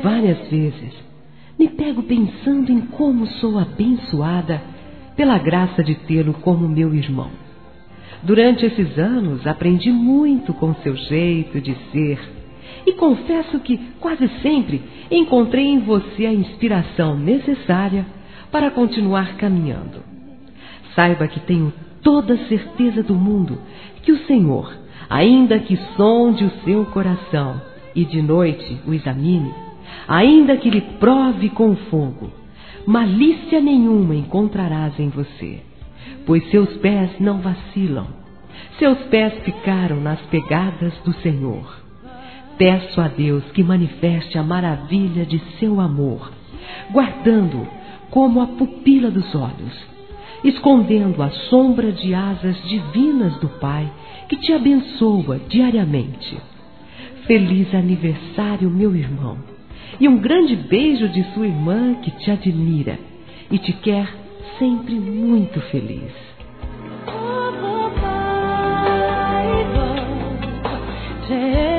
várias vezes me pego pensando em como sou abençoada pela graça de tê-lo como meu irmão. Durante esses anos aprendi muito com seu jeito de ser e confesso que quase sempre encontrei em você a inspiração necessária para continuar caminhando. Saiba que tenho toda a certeza do mundo que o Senhor, ainda que sonde o seu coração e de noite o examine, ainda que lhe prove com fogo, malícia nenhuma encontrarás em você, pois seus pés não vacilam, seus pés ficaram nas pegadas do Senhor. Peço a Deus que manifeste a maravilha de seu amor, guardando-o como a pupila dos olhos, escondendo a sombra de asas divinas do Pai que te abençoa diariamente. Feliz aniversário, meu irmão, e um grande beijo de sua irmã que te admira e te quer sempre muito feliz. Oh,